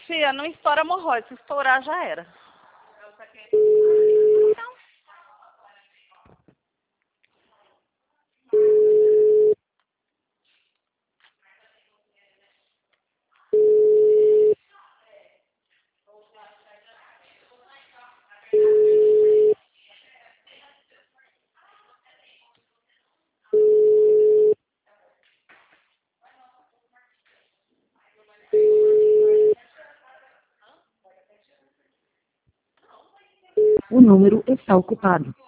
Fia, não estoura hemorroide. Se estourar, já era. O número está ocupado.